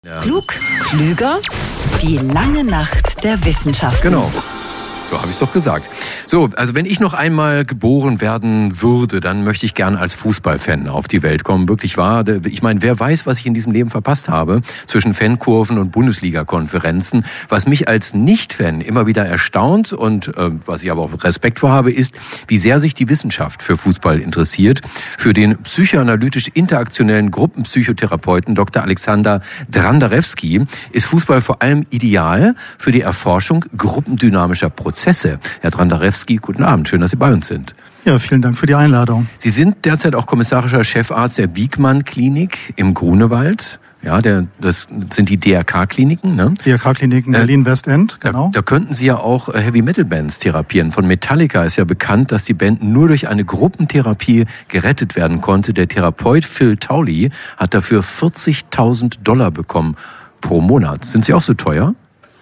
Ja, Klug, klüger, die lange Nacht der Wissenschaften. Genau. So habe ich es doch gesagt. So, also wenn ich noch einmal geboren werden würde, dann möchte ich gern als Fußballfan auf die Welt kommen. Wirklich wahr. Ich meine, wer weiß, was ich in diesem Leben verpasst habe zwischen Fankurven und Bundesliga-Konferenzen. Was mich als Nicht-Fan immer wieder erstaunt und was ich aber auch Respekt vor habe, ist, wie sehr sich die Wissenschaft für Fußball interessiert. Für den psychoanalytisch-interaktionellen Gruppenpsychotherapeuten Dr. Alexander Drandarewski ist Fußball vor allem ideal für die Erforschung gruppendynamischer Prozesse. Herr Drandarewski, guten Abend. Schön, dass Sie bei uns sind. Ja, vielen Dank für die Einladung. Sie sind derzeit auch kommissarischer Chefarzt der Wiegmann-Klinik im Grunewald. Ja, das sind die DRK-Kliniken, ne? DRK-Kliniken Berlin-Westend, genau. Da könnten Sie ja auch Heavy-Metal-Bands therapieren. Von Metallica ist ja bekannt, dass die Band nur durch eine Gruppentherapie gerettet werden konnte. Der Therapeut Phil Towley hat dafür $40.000 bekommen pro Monat. Sind Sie auch so teuer?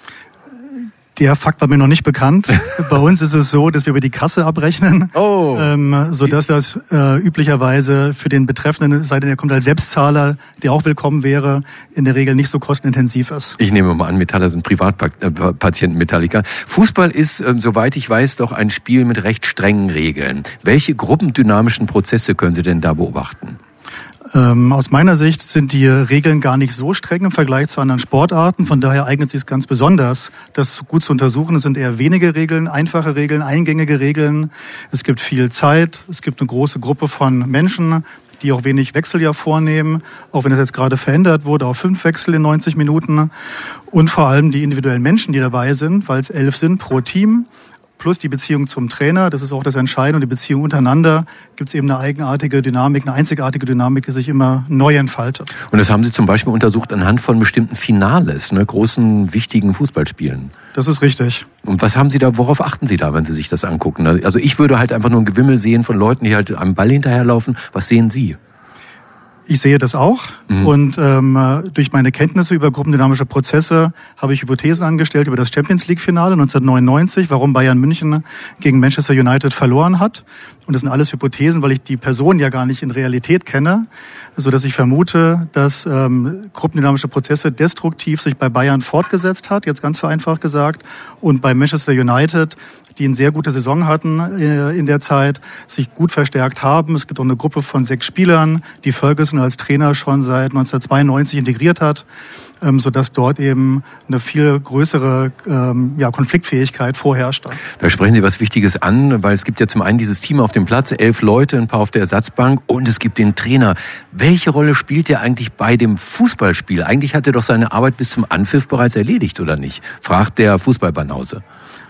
Der Fakt war mir noch nicht bekannt. Bei uns ist es so, dass wir über die Kasse abrechnen, sodass das üblicherweise für den Betreffenden, sei denn er kommt als Selbstzahler, der auch willkommen wäre, in der Regel nicht so kostenintensiv ist. Ich nehme mal an, Metaller sind Privatpatienten Metallica. Fußball ist, soweit ich weiß, doch ein Spiel mit recht strengen Regeln. Welche gruppendynamischen Prozesse können Sie denn da beobachten? Aus meiner Sicht sind die Regeln gar nicht so streng im Vergleich zu anderen Sportarten. Von daher eignet es sich ganz besonders, das gut zu untersuchen. Es sind eher wenige Regeln, einfache Regeln, eingängige Regeln. Es gibt viel Zeit. Es gibt eine große Gruppe von Menschen, die auch wenig Wechsel ja vornehmen, auch wenn das jetzt gerade verändert wurde, auf 5 Wechsel in 90 Minuten. Und vor allem die individuellen Menschen, die dabei sind, weil es 11 sind pro Team. Plus die Beziehung zum Trainer, das ist auch das Entscheidende, und die Beziehung untereinander, gibt es eben eine eigenartige Dynamik, eine einzigartige Dynamik, die sich immer neu entfaltet. Und das haben Sie zum Beispiel untersucht anhand von bestimmten Finales, ne, großen, wichtigen Fußballspielen. Das ist richtig. Und was haben Sie da, worauf achten Sie da, wenn Sie sich das angucken? Also ich würde halt einfach nur ein Gewimmel sehen von Leuten, die halt am Ball hinterherlaufen. Was sehen Sie? Ich sehe das auch und durch meine Kenntnisse über gruppendynamische Prozesse habe ich Hypothesen angestellt über das Champions-League-Finale 1999, warum Bayern München gegen Manchester United verloren hat. Und das sind alles Hypothesen, weil ich die Person ja gar nicht in Realität kenne, sodass ich vermute, dass gruppendynamische Prozesse destruktiv sich bei Bayern fortgesetzt hat, jetzt ganz vereinfacht gesagt, und bei Manchester United, die eine sehr gute Saison hatten in der Zeit, sich gut verstärkt haben. Es gibt auch eine Gruppe von 6 Spielern, die Ferguson als Trainer schon seit 1992 integriert hat, sodass dort eben eine viel größere Konfliktfähigkeit vorherrscht. Da sprechen Sie was Wichtiges an, weil es gibt ja zum einen dieses Team auf dem Platz, 11 Leute, ein paar auf der Ersatzbank, und es gibt den Trainer. Welche Rolle spielt der eigentlich bei dem Fußballspiel? Eigentlich hat er doch seine Arbeit bis zum Anpfiff bereits erledigt, oder nicht? Fragt der Fußballbanause.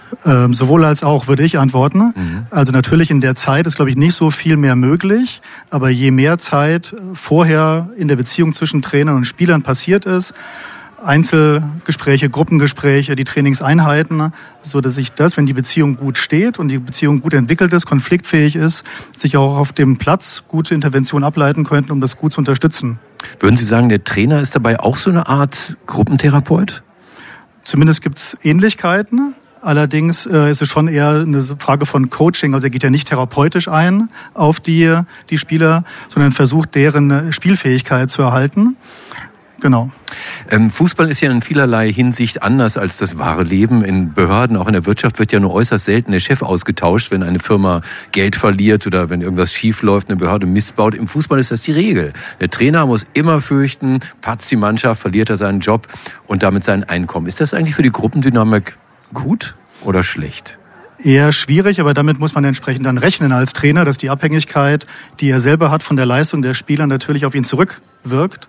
Sowohl als auch, würde ich antworten. Also natürlich in der Zeit ist, glaube ich, nicht so viel mehr möglich. Aber je mehr Zeit vorher in der Beziehung zwischen Trainern und Spielern passiert ist, Einzelgespräche, Gruppengespräche, die Trainingseinheiten, so dass sich das, wenn die Beziehung gut steht und die Beziehung gut entwickelt ist, konfliktfähig ist, sich auch auf dem Platz gute Interventionen ableiten könnten, um das gut zu unterstützen. Würden Sie sagen, der Trainer ist dabei auch so eine Art Gruppentherapeut? Zumindest gibt es Ähnlichkeiten. Allerdings ist es schon eher eine Frage von Coaching. Also er geht ja nicht therapeutisch ein auf die Spieler, sondern versucht, deren Spielfähigkeit zu erhalten. Genau. Fußball ist ja in vielerlei Hinsicht anders als das wahre Leben. In Behörden, auch in der Wirtschaft, wird ja nur äußerst selten der Chef ausgetauscht, wenn eine Firma Geld verliert oder wenn irgendwas schief läuft, eine Behörde missbaut. Im Fußball ist das die Regel. Der Trainer muss immer fürchten, patzt die Mannschaft, verliert er seinen Job und damit sein Einkommen. Ist das eigentlich für die Gruppendynamik gut oder schlecht? Eher schwierig, aber damit muss man entsprechend dann rechnen als Trainer, dass die Abhängigkeit, die er selber hat von der Leistung der Spieler, natürlich auf ihn zurückwirkt.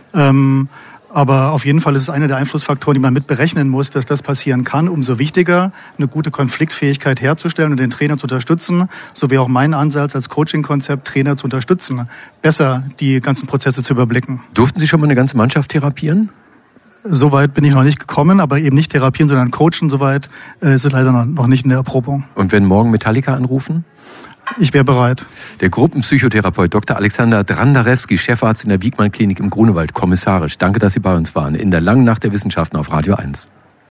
Aber auf jeden Fall ist es einer der Einflussfaktoren, die man mit berechnen muss, dass das passieren kann. Umso wichtiger, eine gute Konfliktfähigkeit herzustellen und den Trainer zu unterstützen. So wäre auch mein Ansatz als Coaching-Konzept, Trainer zu unterstützen, besser die ganzen Prozesse zu überblicken. Durften Sie schon mal eine ganze Mannschaft therapieren? Soweit bin ich noch nicht gekommen, aber eben nicht therapieren, sondern coachen. Soweit ist es leider noch nicht in der Erprobung. Und wenn morgen Metallica anrufen? Ich wäre bereit. Der Gruppenpsychotherapeut Dr. Alexander Drandarewski, Chefarzt in der Wiegmann-Klinik im Grunewald, kommissarisch. Danke, dass Sie bei uns waren. In der langen Nacht der Wissenschaften auf Radio 1.